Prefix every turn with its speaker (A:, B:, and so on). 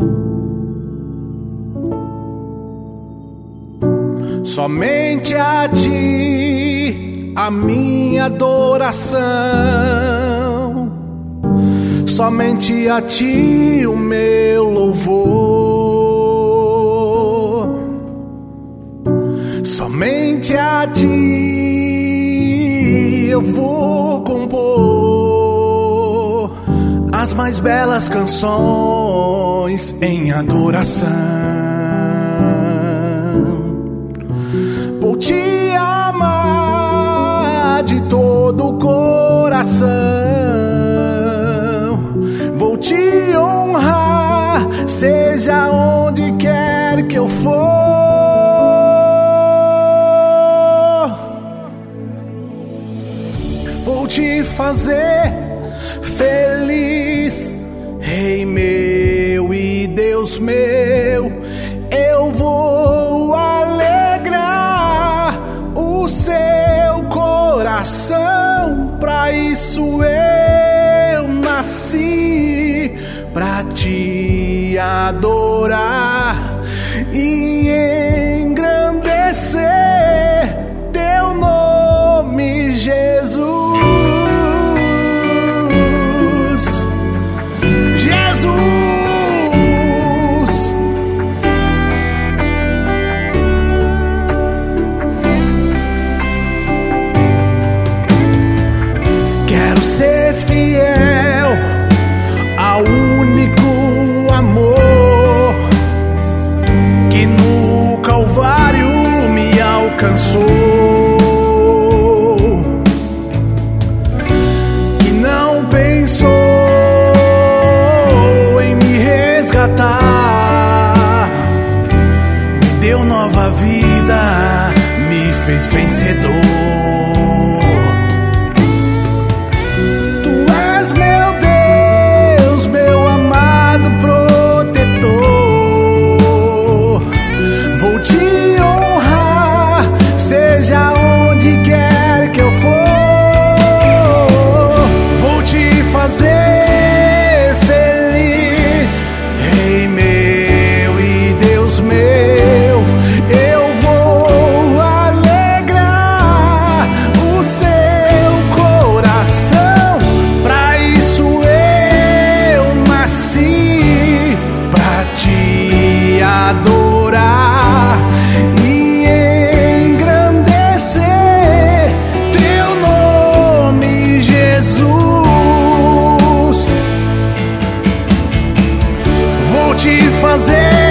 A: Somente a ti a minha adoração, somente a ti o meu louvor, somente a ti eu vou compor as mais belas canções em adoração. Vou te amar de todo o coração, vou te honrar, seja onde quer que eu for. Vou te fazer feliz, Rei meu e Deus meu. Eu vou alegrar o seu coração, pra isso eu nasci, pra te adorar e engrandecer teu nome, Jesus. Ser fiel ao único amor que no Calvário me alcançou, que não pensou em me resgatar, me deu nova vida, me fez vencedor. Ser feliz, Rei meu e Deus meu, eu vou alegrar o seu coração, pra isso eu nasci, pra te adorar e engrandecer teu nome, Jesus. Te fazer